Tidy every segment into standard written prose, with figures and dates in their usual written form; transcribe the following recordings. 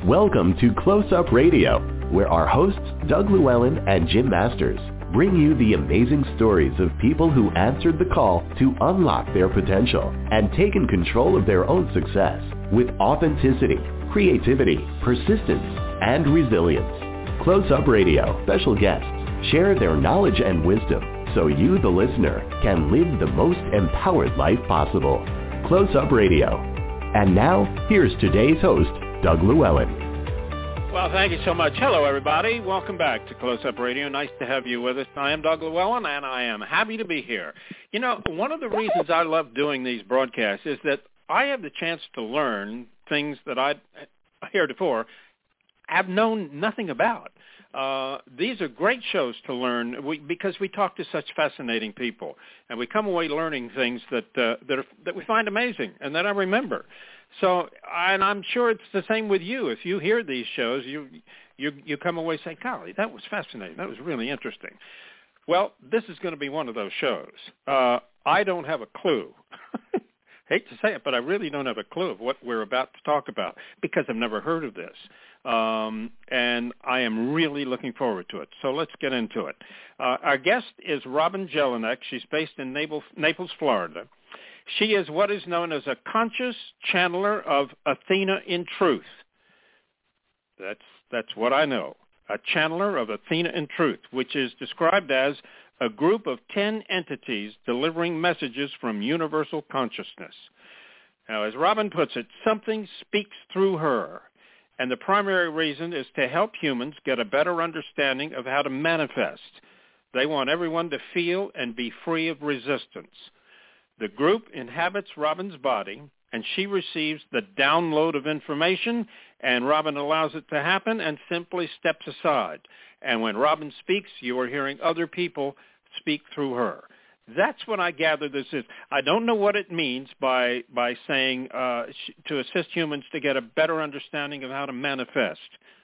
Welcome to Close Up Radio, where our hosts, Doug Llewellyn and Jim Masters, bring you the amazing stories of people who answered the call to unlock their potential and taken control of their own success with authenticity, creativity, persistence, and resilience. Close Up Radio special guests share their knowledge and wisdom so you, the listener, can live the most empowered life possible. Close Up Radio. And now, here's today's host, Doug Llewellyn. Well, thank you so much. Hello, everybody. Welcome back to Close Up Radio. Nice to have you with us. I am Doug Llewellyn, and I am happy to be here. You know, one of the reasons I love doing these broadcasts is that I have the chance to learn things that I heretofore have known nothing about. These are great shows to learn because we talk to such fascinating people, and we come away learning things that we find amazing and that I remember. So, and I'm sure it's the same with you. If you hear these shows, you come away saying, golly, that was fascinating. That was really interesting. Well, this is going to be one of those shows. I don't have a clue. Hate to say it, but I really don't have a clue of what we're about to talk about because I've never heard of this. And I am really looking forward to it. So let's get into it. Our guest is Robin Jelinek. She's based in Naples, Florida. She is what is known as a conscious channeler of Athena in truth. That's what I know. A channeler of Athena in truth, which is described as a group of 10 entities delivering messages from universal consciousness. Now, as Robin puts it, something speaks through her, and the primary reason is to help humans get a better understanding of how to manifest. They want everyone to feel and be free of resistance. The group inhabits Robin's body, and she receives the download of information, and Robin allows it to happen and simply steps aside. And when Robin speaks, you are hearing other people speak through her. That's what I gather this is. I don't know what it means by saying to assist humans to get a better understanding of how to manifest.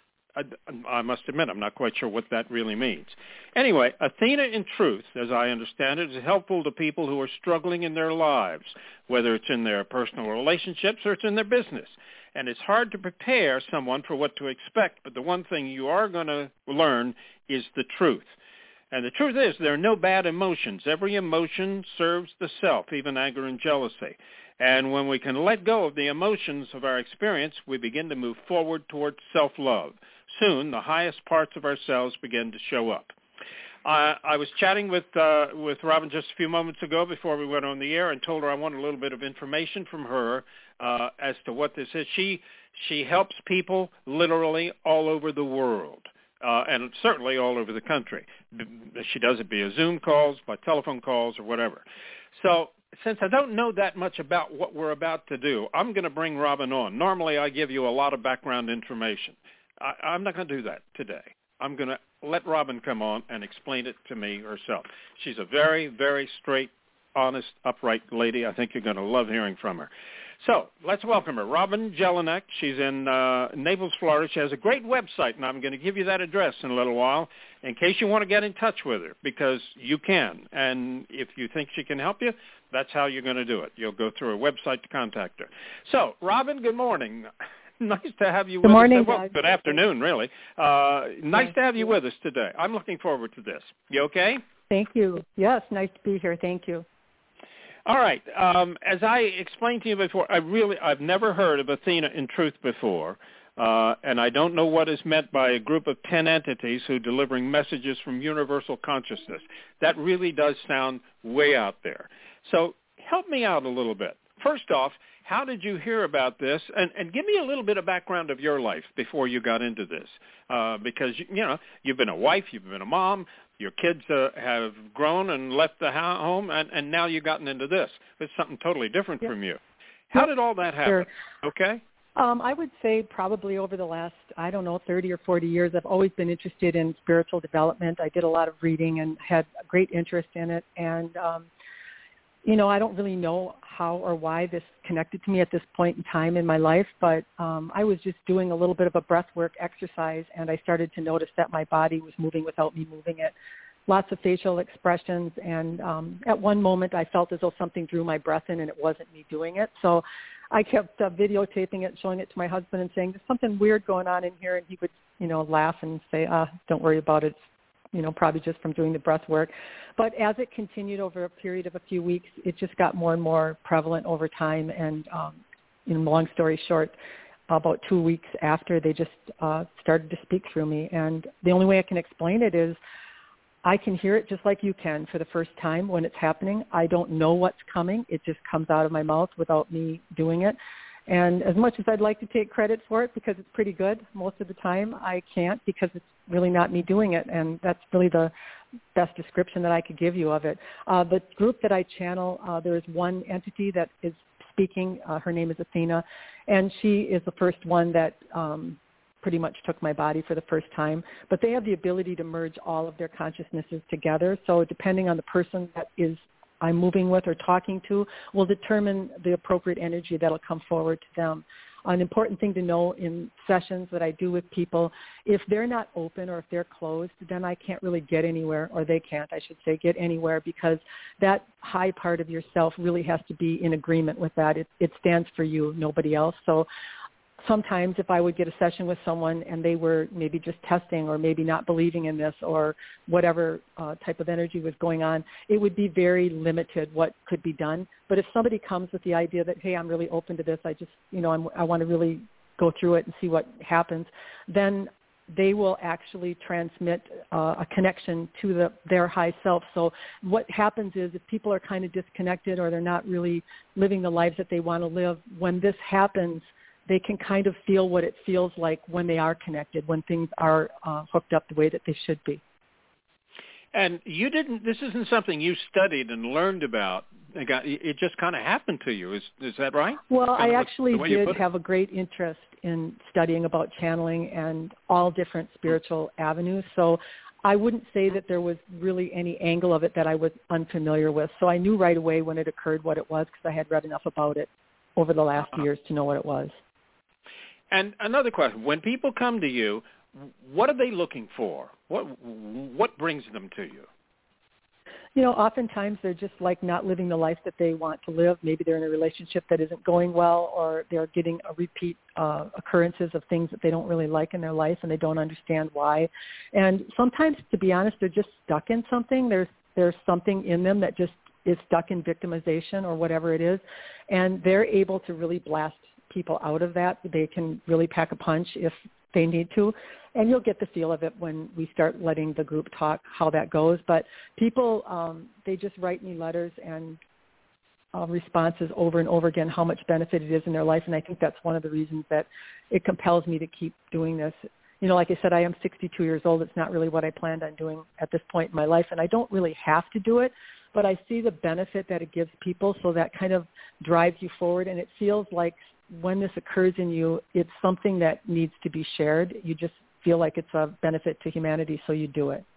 I must admit, I'm not quite sure what that really means. Anyway, Athena in truth, as I understand it, is helpful to people who are struggling in their lives, whether it's in their personal relationships or it's in their business. And it's hard to prepare someone for what to expect, but the one thing you are going to learn is the truth. And the truth is there are no bad emotions. Every emotion serves the self, even anger and jealousy. And when we can let go of the emotions of our experience, we begin to move forward towards self-love. Soon, the highest parts of ourselves begin to show up. I was chatting with Robin just a few moments ago before we went on the air and told her I wanted a little bit of information from her as to what this is. She helps people literally all over the world. And certainly all over the country. She does it via Zoom calls, by telephone calls, or whatever. So since I don't know that much about what we're about to do, I'm going to bring Robin on. Normally I give you a lot of background information. I'm not going to do that today. I'm going to let Robin come on and explain it to me herself. She's a very, very straight, honest, upright lady. I think you're going to love hearing from her. So let's welcome her, Robin Jelinek. She's in Naples, Florida. She has a great website, and I'm going to give you that address in a little while in case you want to get in touch with her, because you can. And if you think she can help you, that's how you're going to do it. You'll go through her website to contact her. So, Robin, good morning. Nice to have you with us. Good morning, well, good afternoon, really. Nice to have you with us today. I'm looking forward to this. You okay? Thank you. Yes, nice to be here. Thank you. All right. As I explained to you before, I've never heard of Athena in truth before, and I don't know what is meant by a group of 10 entities who are delivering messages from universal consciousness. That really does sound way out there. So help me out a little bit. First off, how did you hear about this? And give me a little bit of background of your life before you got into this, because you've been a wife, you've been a mom. Your kids have grown and left the home, and now you've gotten into this. It's something totally different from you. How did all that happen? Sure. Okay? I would say probably over the last, 30 or 40 years, I've always been interested in spiritual development. I did a lot of reading and had a great interest in it. And, I don't really know how or why this connected to me at this point in time in my life, but I was just doing a little bit of a breathwork exercise, and I started to notice that my body was moving without me moving it. Lots of facial expressions, and at one moment I felt as though something drew my breath in and it wasn't me doing it. So I kept videotaping it, showing it to my husband and saying, there's something weird going on in here. And he would, laugh and say, don't worry about it. It's, probably just from doing the breath work. But as it continued over a period of a few weeks, it just got more and more prevalent over time. And, long story short, about 2 weeks after, they just started to speak through me. And the only way I can explain it is I can hear it just like you can for the first time when it's happening. I don't know what's coming. It just comes out of my mouth without me doing it. And as much as I'd like to take credit for it because it's pretty good, most of the time I can't because it's really not me doing it. And that's really the best description that I could give you of it. The group that I channel, there is one entity that is speaking. Her name is Athena, and she is the first one that pretty much took my body for the first time. But they have the ability to merge all of their consciousnesses together. So depending on the person that I'm moving with or talking to will determine the appropriate energy that will come forward to them. An important thing to know in sessions that I do with people, if they're not open or if they're closed, then I can't really get anywhere, or they can't, I should say, get anywhere, because that high part of yourself really has to be in agreement with that. It stands for you, nobody else. So sometimes if I would get a session with someone and they were maybe just testing or maybe not believing in this or whatever type of energy was going on, it would be very limited what could be done. But if somebody comes with the idea that, hey, I'm really open to this, I just, I want to really go through it and see what happens, then they will actually transmit a connection to their high self. So what happens is if people are kind of disconnected or they're not really living the lives that they want to live, when this happens, they can kind of feel what it feels like when they are connected, when things are hooked up the way that they should be. And this isn't something you studied and learned about. It just kind of happened to you. Is that right? Well, I actually did have a great interest in studying about channeling and all different spiritual avenues. So I wouldn't say that there was really any angle of it that I was unfamiliar with. So I knew right away when it occurred what it was because I had read enough about it over the last years to know what it was. And another question, when people come to you, what are they looking for? What brings them to you? Oftentimes they're just like not living the life that they want to live. Maybe they're in a relationship that isn't going well, or they're getting a repeat occurrences of things that they don't really like in their life and they don't understand why. And sometimes, to be honest, they're just stuck in something. There's something in them that just is stuck in victimization or whatever it is, and they're able to really blast people out of that. They can really pack a punch if they need to, and you'll get the feel of it when we start letting the group talk how that goes. But people, they just write me letters and responses over and over again how much benefit it is in their life, and I think that's one of the reasons that it compels me to keep doing this. Like I said, I am 62 years old. It's not really what I planned on doing at this point in my life, and I don't really have to do it, but I see the benefit that it gives people, so that kind of drives you forward, and it feels like when this occurs in you, it's something that needs to be shared. You just feel like it's a benefit to humanity, so you do it.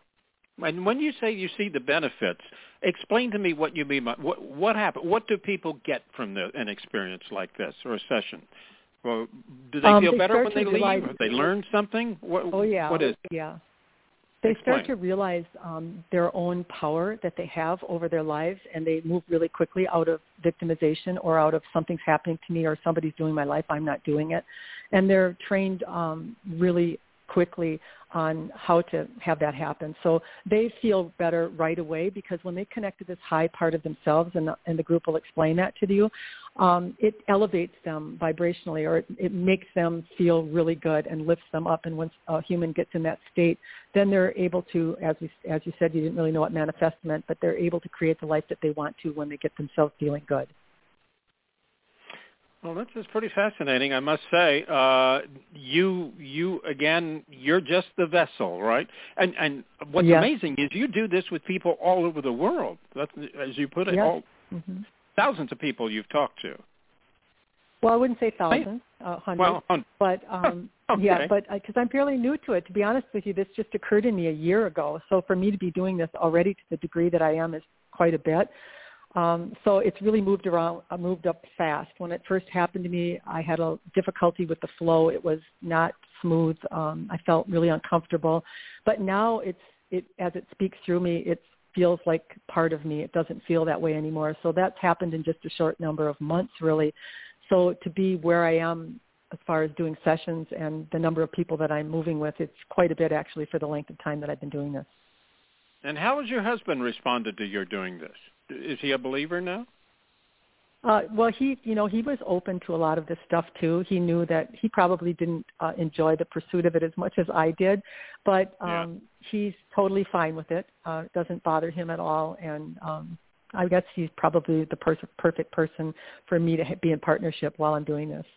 And when you say you see the benefits, explain to me what you mean by what happened. What do people get from an experience like this or a session? Well, do they feel better when they leave? Or they learn something? Oh, yeah. What is it? Yeah. They start to realize their own power that they have over their lives, and they move really quickly out of victimization or out of something's happening to me or somebody's doing my life, I'm not doing it. And they're trained really quickly on how to have that happen. So they feel better right away, because when they connect to this high part of themselves, and the group will explain that to you, it elevates them vibrationally, or it makes them feel really good and lifts them up. And once a human gets in that state, then they're able to, as you said, you didn't really know what manifest meant, but they're able to create the life that they want to when they get themselves feeling good. Well, this is pretty fascinating, I must say. You again, you're just the vessel, right? And what's amazing is you do this with people all over the world. That's, as you put it, thousands of people you've talked to. Well, I wouldn't say thousands, hundreds. Well, but okay. Yeah, but because I'm fairly new to it, to be honest with you, this just occurred in me a year ago. So for me to be doing this already to the degree that I am is quite a bit. So it's really moved up fast. When it first happened to me, I had a difficulty with the flow. It was not smooth. I felt really uncomfortable. But now as it speaks through me, it feels like part of me. It doesn't feel that way anymore. So that's happened in just a short number of months, really. So to be where I am as far as doing sessions and the number of people that I'm moving with, it's quite a bit actually for the length of time that I've been doing this. And how has your husband responded to your doing this? Is he a believer now? Well, he was open to a lot of this stuff too. He knew that he probably didn't enjoy the pursuit of it as much as I did, but he's totally fine with it. It doesn't bother him at all, and I guess he's probably the perfect person for me to be in partnership while I'm doing this.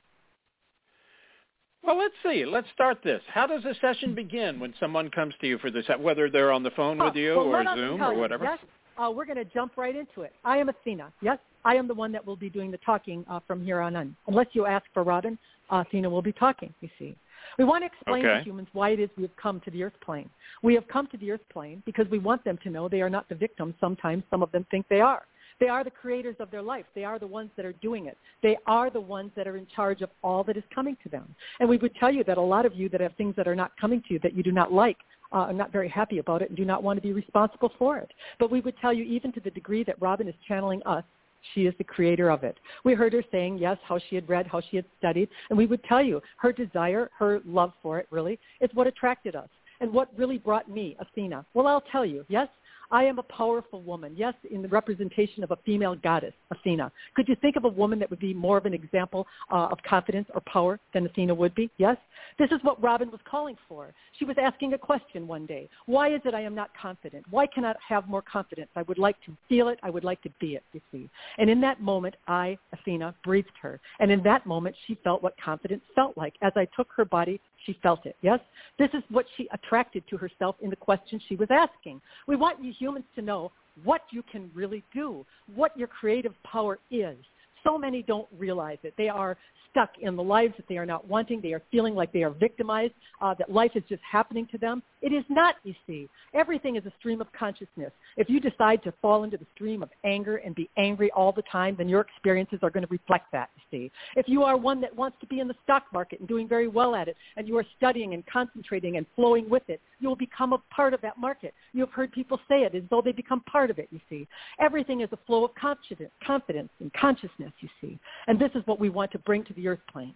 Well, let's see. Let's start this. How does a session begin when someone comes to you for this, whether they're on the phone with you or Zoom or whatever? Yes, we're going to jump right into it. I am Athena. Yes, I am the one that will be doing the talking from here on in. Unless you ask for Robin, Athena will be talking, you see. We want to explain to humans why it is we have come to the earth plane. We have come to the earth plane because we want them to know they are not the victims. Sometimes some of them think they are. They are the creators of their life. They are the ones that are doing it. They are the ones that are in charge of all that is coming to them. And we would tell you that a lot of you that have things that are not coming to you that you do not like, are not very happy about it and do not want to be responsible for it. But we would tell you, even to the degree that Robin is channeling us, she is the creator of it. We heard her saying, yes, how she had read, how she had studied, and we would tell you her desire, her love for it really, is what attracted us. And what really brought me, Athena? Well, I'll tell you, yes, I am a powerful woman, yes, in the representation of a female goddess, Athena. Could you think of a woman that would be more of an example of confidence or power than Athena would be? Yes? This is what Robin was calling for. She was asking a question one day. Why is it I am not confident? Why cannot I have more confidence? I would like to feel it. I would like to be it, you see. And in that moment, I, Athena, breathed her. And in that moment, she felt what confidence felt like. As I took her body, she felt it, yes? This is what she attracted to herself in the question she was asking. We want you humans to know what you can really do, what your creative power is. So many don't realize it. They are stuck in the lives that they are not wanting. They are feeling like they are victimized, that life is just happening to them. It is not, you see. Everything is a stream of consciousness. If you decide to fall into the stream of anger and be angry all the time, then your experiences are going to reflect that, you see. If you are one that wants to be in the stock market and doing very well at it, and you are studying and concentrating and flowing with it, you will become a part of that market. You have heard people say it as though they become part of it, you see. Everything is a flow of confidence and consciousness, you see. And this is what we want to bring to the earth plane.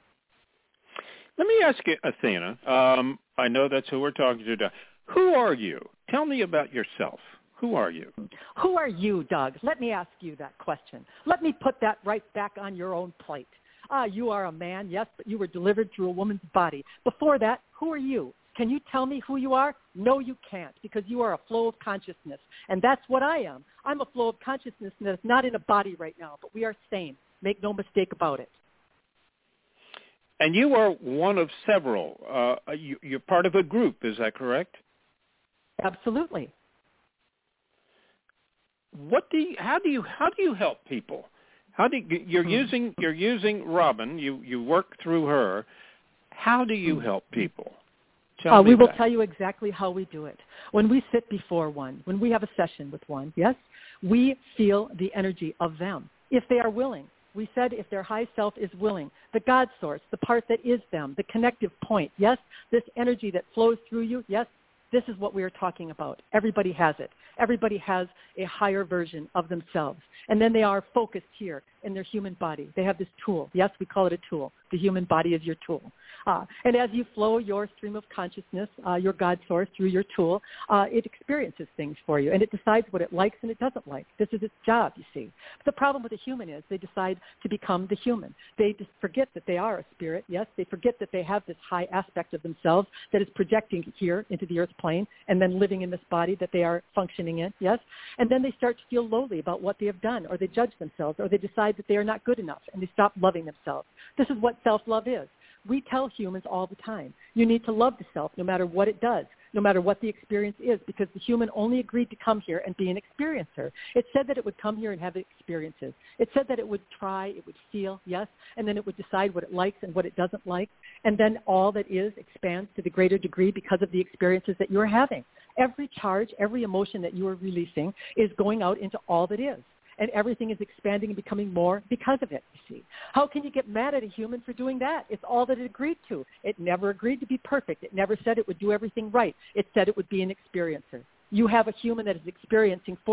Let me ask you, Athena, I know that's who we're talking to. Who are you? Tell me about yourself. Who are you? Who are you, Doug? Let me ask you that question. Let me put that right back on your own plate. You are a man, yes, but you were delivered through a woman's body. Before that, who are you? Can you tell me who you are? No, you can't, because you are a flow of consciousness, and that's what I am. I'm a flow of consciousness that's not in a body right now, but we are sane. Make no mistake about it. And you are one of several. You're part of a group, is that correct? Absolutely. How do you help people? You're using Robin. You work through her. How do you help people? We will tell you exactly how we do it. When we sit before one, when we have a session with one, yes, we feel the energy of them, if they are willing. We said if their high self is willing, the God source, the part that is them, the connective point, yes, this energy that flows through you, yes, this is what we are talking about. Everybody has it. Everybody has a higher version of themselves. And then they are focused here in their human body. They have this tool. Yes, we call it a tool. The human body is your tool. And as you flow your stream of consciousness, your God source through your tool, it experiences things for you. And it decides what it likes and it doesn't like. This is its job, you see. But the problem with a human is they decide to become the human. They just forget that they are a spirit, yes. They forget that they have this high aspect of themselves that is projecting here into the earth plane and then living in this body that they are functioning in, yes. And then they start to feel lowly about what they have done, or they judge themselves, or they decide that they are not good enough, and they stop loving themselves. This is what self-love is. We tell humans all the time, you need to love the self no matter what it does, no matter what the experience is, because the human only agreed to come here and be an experiencer. It said that it would come here and have experiences. It said that it would try, it would feel, yes, and then it would decide what it likes and what it doesn't like, and then all that is expands to the greater degree because of the experiences that you are having. Every charge, every emotion that you are releasing is going out into all that is. And everything is expanding and becoming more because of it, you see. How can you get mad at a human for doing that? It's all that it agreed to. It never agreed to be perfect. It never said it would do everything right. It said it would be an experiencer. You have a human that is experiencing for you.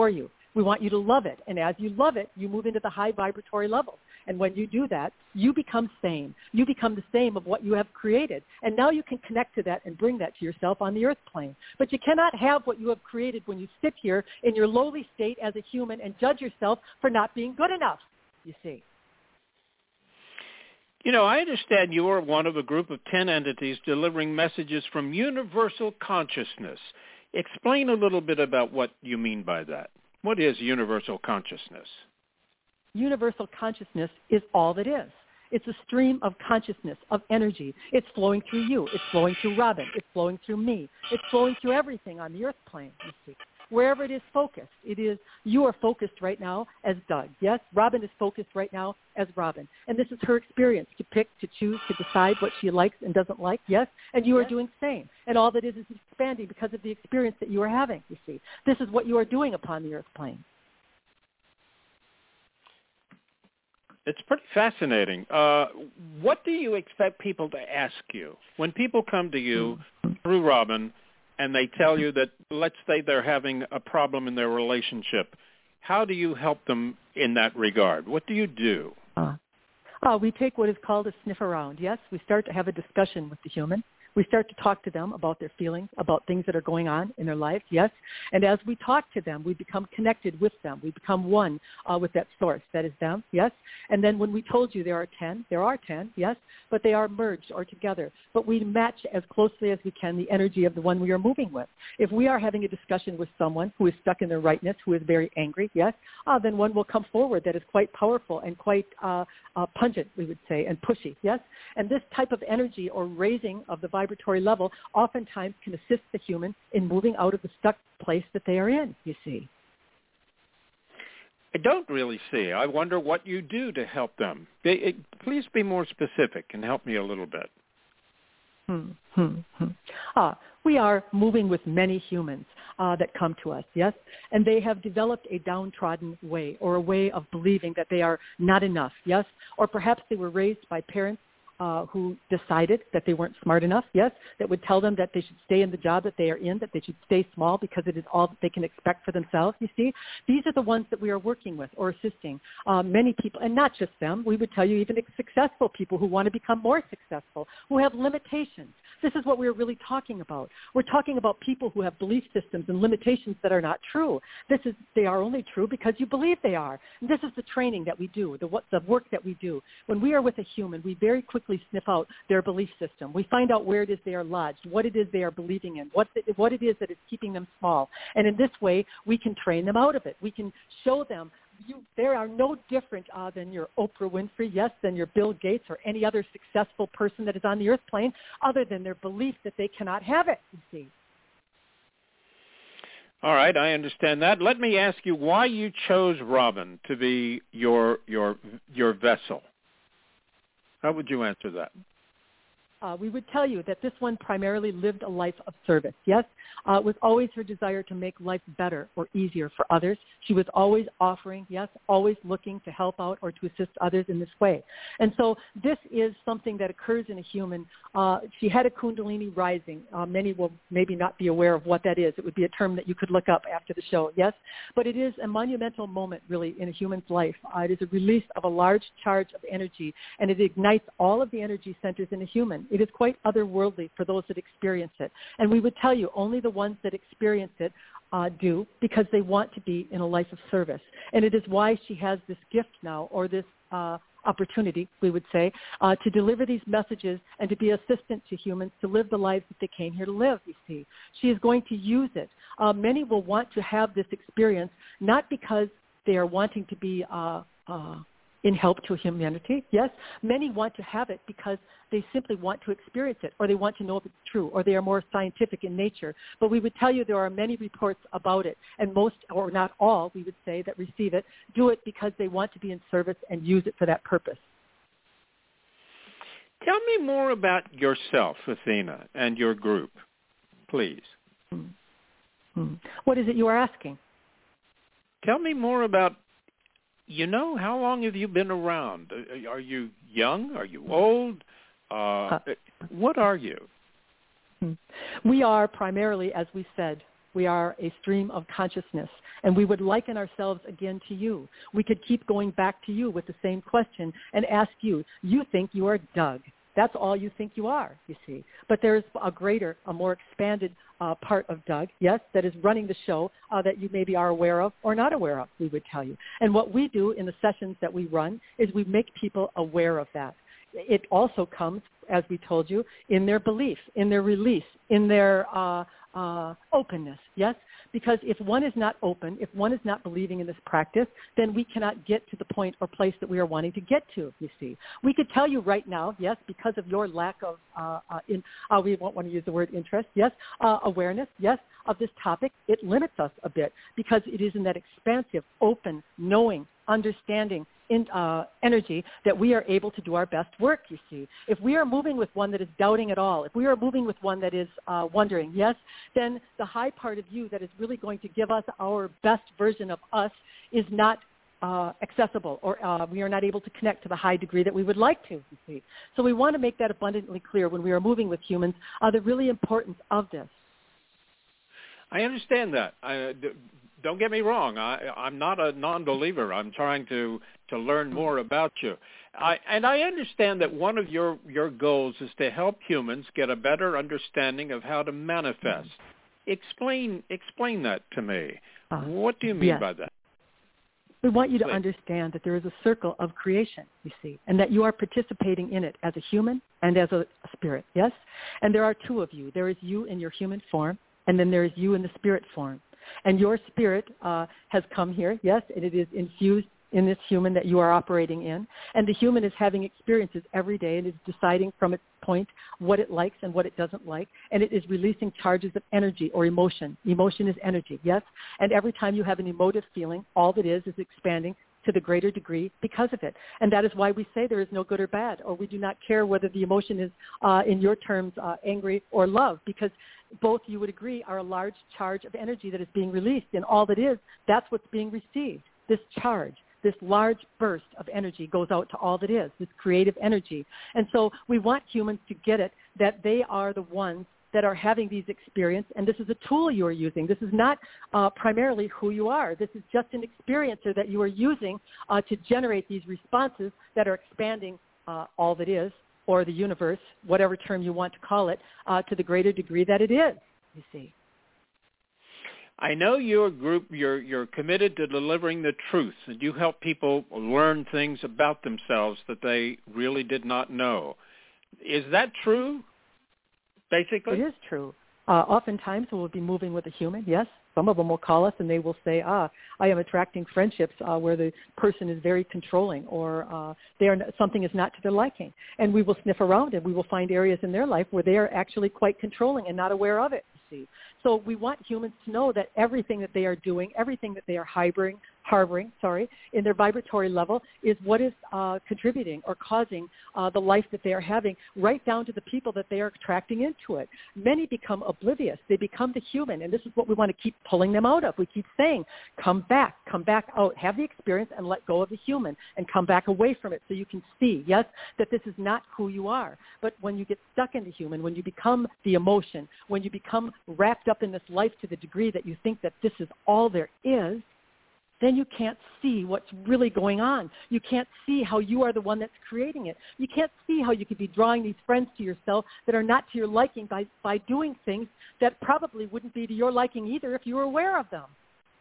We want you to love it. And as you love it, you move into the high vibratory levels. And when you do that, you become sane. You become the same of what you have created. And now you can connect to that and bring that to yourself on the earth plane. But you cannot have what you have created when you sit here in your lowly state as a human and judge yourself for not being good enough, you see. You know, I understand you are one of a group of 10 entities delivering messages from universal consciousness. Explain a little bit about what you mean by that. What is universal consciousness? Universal consciousness is all that is. It's a stream of consciousness, of energy. It's flowing through you. It's flowing through Robin. It's flowing through me. It's flowing through everything on the earth plane, you see. Wherever it is focused, you are focused right now as Doug. Yes, Robin is focused right now as Robin. And this is her experience to pick, to choose, to decide what she likes and doesn't like. Yes, and you are doing the same. And all that is expanding because of the experience that you are having, you see. This is what you are doing upon the earth plane. It's pretty fascinating. What do you expect people to ask you? When people come to you through Robin and they tell you that, let's say they're having a problem in their relationship, how do you help them in that regard? What do you do? We take what is called a sniff around. Yes, we start to have a discussion with the human. We start to talk to them about their feelings, about things that are going on in their lives, yes. And as we talk to them, we become connected with them. We become one with that source, that is them, yes. And then when we told you there are 10, yes, but they are merged or together. But we match as closely as we can the energy of the one we are moving with. If we are having a discussion with someone who is stuck in their rightness, who is very angry, yes, then one will come forward that is quite powerful and quite pungent, we would say, and pushy, yes. And this type of energy or raising of the vibratory level oftentimes can assist the human in moving out of the stuck place that they are in, you see. I don't really see. I wonder what you do to help them. Please be more specific and help me a little bit. We are moving with many humans that come to us, yes? And they have developed a downtrodden way or a way of believing that they are not enough, yes? Or perhaps they were raised by parents who decided that they weren't smart enough, yes, that would tell them that they should stay in the job that they are in, that they should stay small because it is all that they can expect for themselves, you see. These are the ones that we are working with or assisting. Many people, and not just them, we would tell you even successful people who want to become more successful, who have limitations. This is what we're really talking about. We're talking about people who have belief systems and limitations that are not true. They are only true because you believe they are. And this is the training that we do, the work that we do. When we are with a human, we very quickly sniff out their belief system. We find out where it is they are lodged, what it is they are believing in, what it is that is keeping them small. And in this way, we can train them out of it. We can show them there are no different than your Oprah Winfrey, yes, than your Bill Gates or any other successful person that is on the earth plane, other than their belief that they cannot have it, you see. All right, I understand that. Let me ask you why you chose Robin to be your vessel. How would you answer that? We would tell you that this one primarily lived a life of service, yes? It was always her desire to make life better or easier for others. She was always offering, yes, always looking to help out or to assist others in this way. And so this is something that occurs in a human. She had a Kundalini rising. Many will maybe not be aware of what that is. It would be a term that you could look up after the show, yes? But it is a monumental moment, really, in a human's life. It is a release of a large charge of energy, and it ignites all of the energy centers in a human. It is quite otherworldly for those that experience it. And we would tell you only the ones that experience it do, because they want to be in a life of service. And it is why she has this gift now, or this opportunity, we would say, to deliver these messages and to be assistant to humans to live the lives that they came here to live, you see. She is going to use it. Many will want to have this experience, not because they are wanting to be in help to humanity, yes. Many want to have it because they simply want to experience it, or they want to know if it's true, or they are more scientific in nature. But we would tell you there are many reports about it, and most, or not all, we would say, that receive it, do it because they want to be in service and use it for that purpose. Tell me more about yourself, Athena, and your group, please. What is it you are asking? Tell me more about, how long have you been around? Are you young? Are you old? What are you? We are primarily, as we said, We are a stream of consciousness, and we would liken ourselves again to you. We could keep going back to you with the same question and ask you, you think you are Doug. That's all you think you are, you see. But there's a greater, a more expanded part of Doug, yes, that is running the show that you maybe are aware of or not aware of, we would tell you. And what we do in the sessions that we run is we make people aware of that. It also comes, as we told you, in their belief, in their release, in their openness, yes? Because if one is not open, if one is not believing in this practice, then we cannot get to the point or place that we are wanting to get to, you see. We could tell you right now, yes, because of your lack of, we won't want to use the word interest, yes, awareness, yes, of this topic, it limits us a bit because it is in that expansive, open, knowing, understanding, energy that we are able to do our best work, you see. If we are moving with one that is doubting at all, if we are moving with one that is wondering, yes, then the high part of you that is really going to give us our best version of us is not accessible, or we are not able to connect to the high degree that we would like to, you see. So we want to make that abundantly clear when we are moving with humans, the really importance of this. I understand that. Don't get me wrong. I'm not a non-believer. I'm trying to learn more about you. I understand that one of your goals is to help humans get a better understanding of how to manifest. Explain that to me. What do you mean by that? We want you to understand that there is a circle of creation, you see, and that you are participating in it as a human and as a spirit, yes? And there are two of you. There is you in your human form, and then there is you in the spirit form. And your spirit has come here, yes, and it is infused in this human that you are operating in. And the human is having experiences every day and is deciding from its point what it likes and what it doesn't like. And it is releasing charges of energy or emotion. Emotion is energy, yes? And every time you have an emotive feeling, all that is expanding to the greater degree because of it. And that is why we say there is no good or bad, or we do not care whether the emotion is, in your terms, angry or love, because both, you would agree, are a large charge of energy that is being released. And all that is, that's what's being received, this charge. This large burst of energy goes out to all that is, this creative energy. And so we want humans to get it, that they are the ones that are having these experiences, and this is a tool you are using. This is not primarily who you are. This is just an experiencer that you are using to generate these responses that are expanding all that is, or the universe, whatever term you want to call it, to the greater degree that it is, you see. I know your group, you're committed to delivering the truth, and you help people learn things about themselves that they really did not know. Is that true, basically? It is true. Oftentimes we'll be moving with a human, yes. Some of them will call us and they will say, I am attracting friendships where the person is very controlling, or something is not to their liking. And we will sniff around and we will find areas in their life where they are actually quite controlling and not aware of it, you see. So we want humans to know that everything that they are doing, everything that they are harboring, in their vibratory level is what is contributing or causing the life that they are having, right down to the people that they are attracting into it. Many become oblivious. They become the human, and this is what we want to keep pulling them out of. We keep saying, come back out, have the experience and let go of the human and come back away from it so you can see, yes, that this is not who you are. But when you get stuck in the human, when you become the emotion, when you become wrapped up in this life to the degree that you think that this is all there is, then you can't see what's really going on. You can't see how you are the one that's creating it. You can't see how you could be drawing these friends to yourself that are not to your liking by doing things that probably wouldn't be to your liking either if you were aware of them.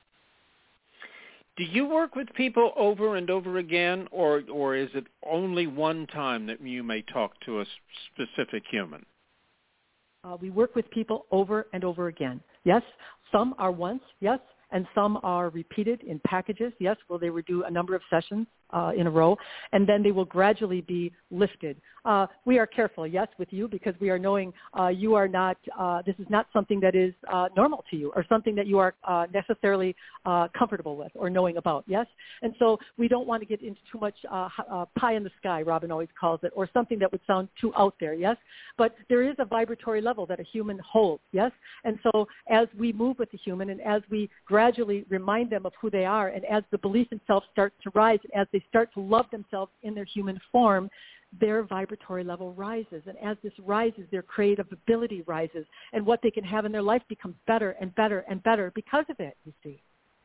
Do you work with people over and over again, or is it only one time that you may talk to a specific human? We work with people over and over again. Yes, some are once, yes, and some are repeated in packages, yes, where they would do a number of sessions in a row, and then they will gradually be lifted. We are careful, yes, with you, because we are knowing you are not, this is not something that is normal to you or something that you are necessarily comfortable with or knowing about, yes? And so we don't want to get into too much pie in the sky, Robin always calls it, or something that would sound too out there, yes? But there is a vibratory level that a human holds, yes? And so as we move with the human and as we gradually remind them of who they are, and as the belief in self starts to rise, as they start to love themselves in their human form, their vibratory level rises. And as this rises, their creative ability rises. And what they can have in their life becomes better and better and better because of it, you see.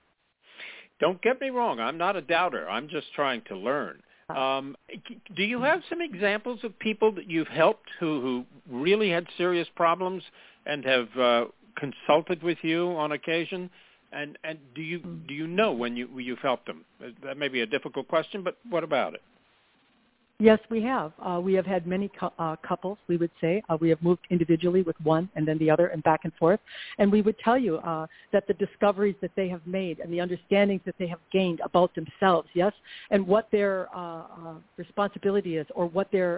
Don't get me wrong. I'm not a doubter. I'm just trying to learn. Do you have some examples of people that you've helped who really had serious problems and have consulted with you on occasion? And do you know when you've helped them? That may be a difficult question, but what about it? Yes, we have. We have had many couples, we would say. We have moved individually with one and then the other and back and forth. And we would tell you that the discoveries that they have made and the understandings that they have gained about themselves, yes, and what their responsibility is or what their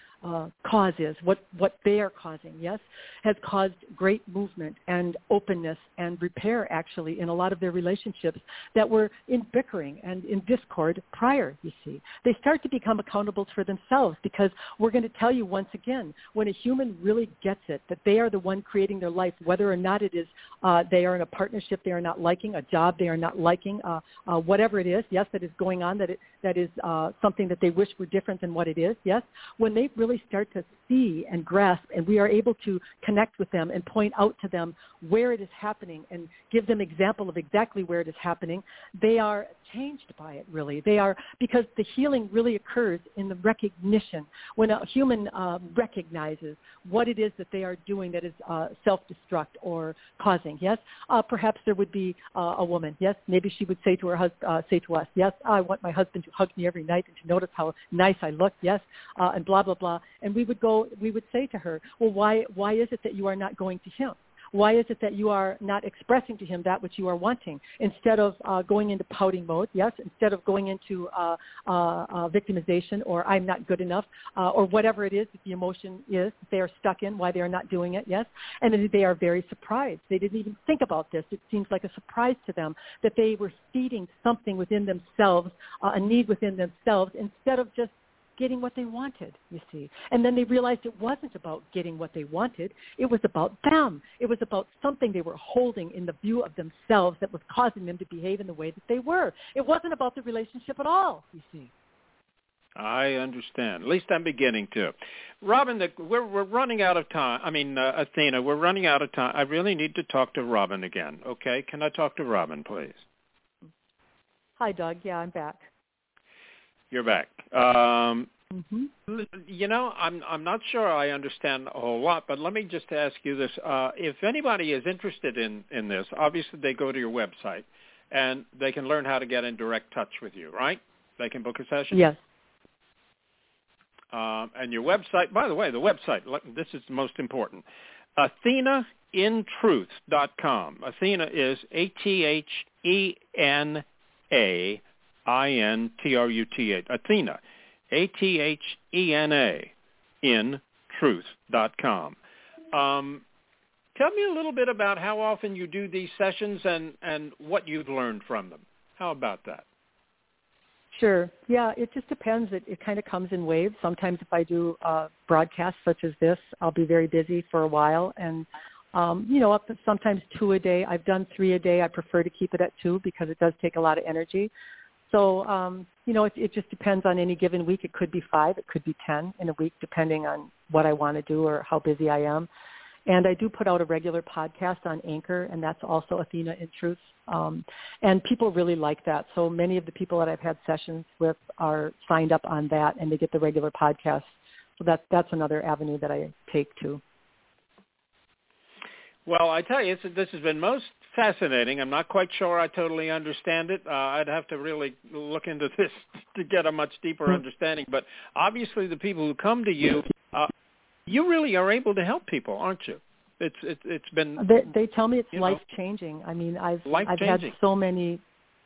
cause is, what they are causing, yes, has caused great movement and openness and repair, actually, in a lot of their relationships that were in bickering and in discord prior, you see. They start to become accountable for themselves because we're going to tell you once again, when a human really gets it, that they are the one creating their life, whether or not it is they are in a partnership they are not liking, a job they are not liking, whatever it is, yes, that is going on, that is something that they wish were different than what it is, yes, when they really start to see and grasp, and we are able to connect with them and point out to them where it is happening and give them example of exactly where it is happening, they are changed by it, really. They are, because the healing really occurs in the recognition. When a human recognizes what it is that they are doing that is self-destruct or causing, yes, perhaps there would be a woman, yes, maybe she would say to her husband, say to us, yes, I want my husband to hug me every night and to notice how nice I look, yes, and blah, blah, blah. And we would say to her, well, why is it that you are not going to him? Why is it that you are not expressing to him that which you are wanting? Instead of going into pouting mode, yes, instead of going into victimization or I'm not good enough or whatever it is that the emotion is that they are stuck in, why they are not doing it, yes, and then they are very surprised. They didn't even think about this. It seems like a surprise to them that they were feeding something within themselves, a need within themselves, instead of just getting what they wanted, you see. And then they realized it wasn't about getting what they wanted. It was about them. It was about something they were holding in the view of themselves that was causing them to behave in the way that they were. It wasn't about the relationship at all, you see. I understand. At least I'm beginning to. Robin, we're running out of time. I mean, Athena, we're running out of time. I really need to talk to Robin again, okay? Can I talk to Robin, please? Hi, Doug. Yeah, I'm back. You're back. You know, I'm not sure I understand a whole lot, but let me just ask you this. If anybody is interested in this, obviously they go to your website, and they can learn how to get in direct touch with you, right? They can book a session? Yes. And your website, by the way, the website, this is the most important, AthenaInTruth.com. Athena is AthenaInTruth. Athena, AthenaIn Truth.com. Tell me a little bit about how often you do these sessions and what you've learned from them. How about that? Sure. Yeah, it just depends. It kind of comes in waves. Sometimes if I do broadcasts such as this, I'll be very busy for a while. And, up to sometimes 2 a day. I've done 3 a day. I prefer to keep it at 2 because it does take a lot of energy. So, it just depends on any given week. It could be 5. It could be 10 in a week, depending on what I want to do or how busy I am. And I do put out a regular podcast on Anchor, and that's also Athena in Truth. And people really like that. So many of the people that I've had sessions with are signed up on that, and they get the regular podcast. So that's another avenue that I take too. Well, I tell you, this has been most fascinating. I'm not quite sure I totally understand it. I'd have to really look into this to get a much deeper understanding. But obviously the people who come to you, you really are able to help people, aren't you? It's been... They tell me it's life-changing. I mean, I've had so many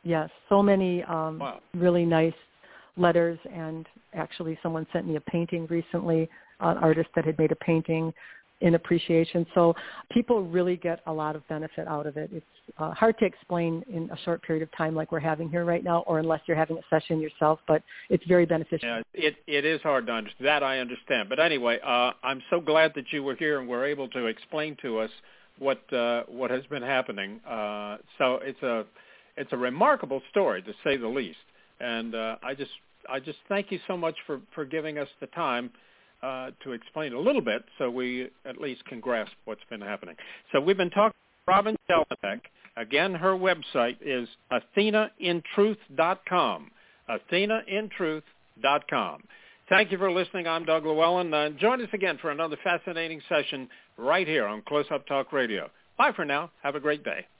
really nice letters, and actually someone sent me a painting recently, an artist that had made a painting in appreciation. So people really get a lot of benefit out of it. It's hard to explain in a short period of time like we're having here right now, or unless you're having a session yourself, but it's very beneficial. Yeah, it is hard to understand. That I understand. But anyway, I'm so glad that you were here and were able to explain to us what has been happening. So it's a remarkable story, to say the least. And I just I just thank you so much for giving us the time to explain a little bit so we at least can grasp what's been happening. So we've been talking to Robin Jelinek. Again, her website is AthenaInTruth.com, AthenaInTruth.com. Thank you for listening. I'm Doug Llewellyn. Join us again for another fascinating session right here on Close Up Talk Radio. Bye for now. Have a great day.